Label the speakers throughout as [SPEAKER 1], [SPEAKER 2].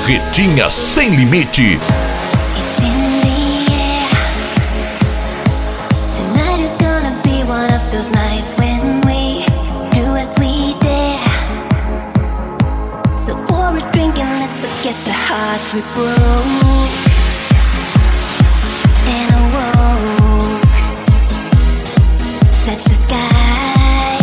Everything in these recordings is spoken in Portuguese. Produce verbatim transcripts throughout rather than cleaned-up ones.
[SPEAKER 1] Carretinha Sem Limite.
[SPEAKER 2] We broke and awoke, touch the sky,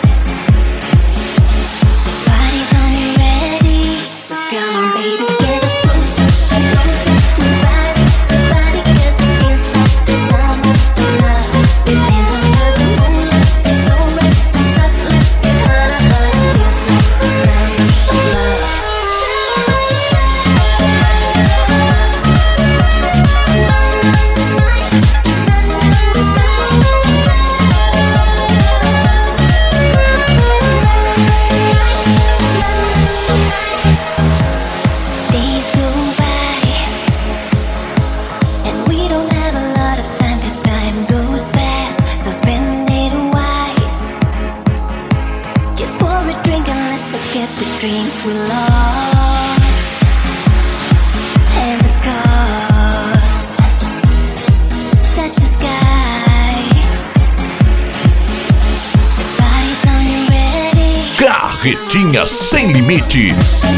[SPEAKER 2] body's on you ready, so come on baby, get up closer, closer, we ride the body cause it feels like the summer of love, with hands under the moonlight, it's alright, don't stop, let's get high, but it feels like the summer of love. Dreams we lost and the cost, touch the sky, body's on you ready.
[SPEAKER 1] Carretinha Sem Limite.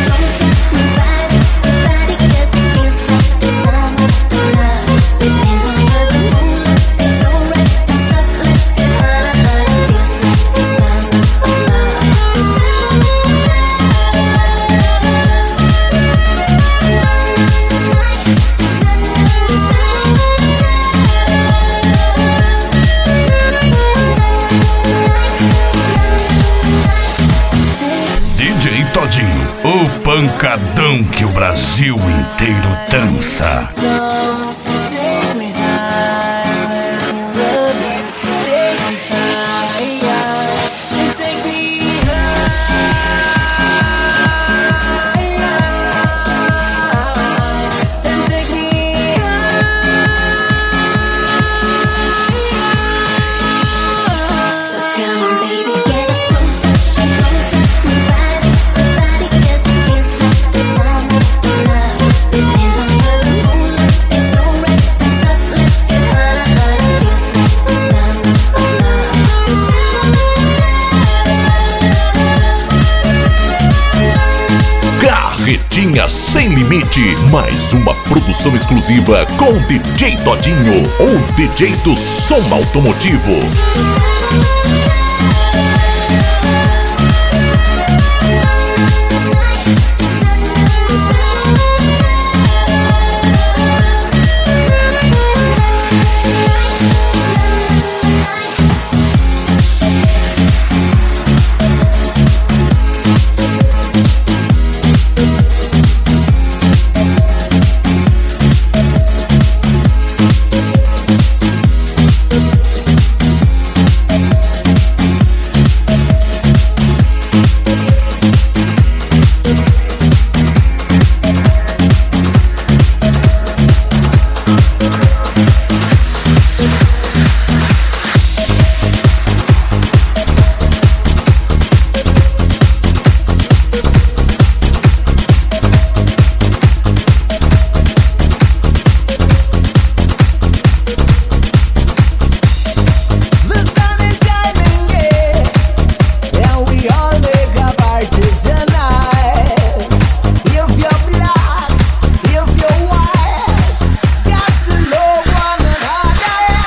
[SPEAKER 1] Todinho, o pancadão que o Brasil inteiro dança. Carretinha Sem Limite, mais uma produção exclusiva com D J Todinho, o D J do som automotivo.